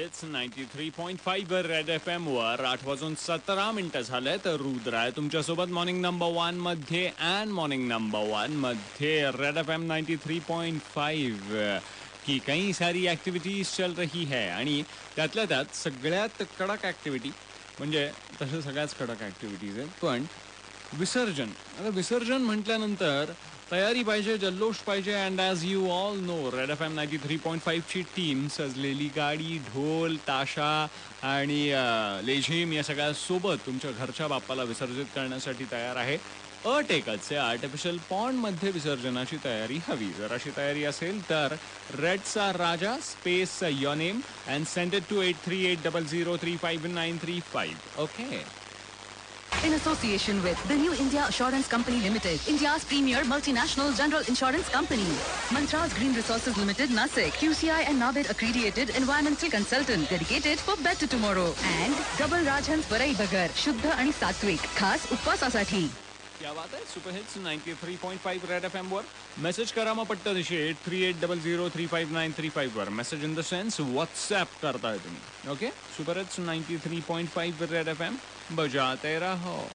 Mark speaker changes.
Speaker 1: Hits 93.5 red F M वर 8:17 झाले. तर रुद्र आहे तुमच्यासोबत मॉर्निंग नंबर 1 मध्ये अँड मॉर्निंग नंबर 1 मध्ये रेड एफ एम 93.5 की कई सारी ॲक्टिव्हिटीज चल रही है आणि त्यातल्या त्यात सगळ्यात कडक ॲक्टिव्हिटी म्हणजे तसं सगळ्याच कडक ॲक्टिव्हिटीज आहेत. पण विसर्जन, आता विसर्जन म्हटल्यानंतर तयारी पाहिजे, जल्लोष पाहिजे. And as you all know red F M 93.5 ची टीम सजलेली गाडी, ढोल, ताशा आणि लेझिम या सगळ्या सोबत तुमच्या घरच्या बाप्पाला विसर्जित करण्यासाठी तयार आहे. अट एकच आहे, आर्टिफिशियल पॉन्डमध्ये विसर्जनाची तयारी हवी. जर अशी तयारी असेल तर रेडचा राजा space your name and send it to 8380035935. Okay.
Speaker 2: In association with the New India Assurance Company Limited, India's premier multinational general insurance company. Mantras Green Resources Limited, Nasik, QCI and NABED accredited environmental consultant dedicated for better tomorrow. And Double Rajhans Barai Bagar, Shuddha आणि सात्विक, खास उपवासासाठी.
Speaker 1: क्या बात आहे. Super hits 93.5 red F M वर message करा मग पट्ट दिशी 8380035935 वर. Message in the sense WhatsApp करताय तुम्ही. Okay. Super hits 93.5 red F M बजाते रहो.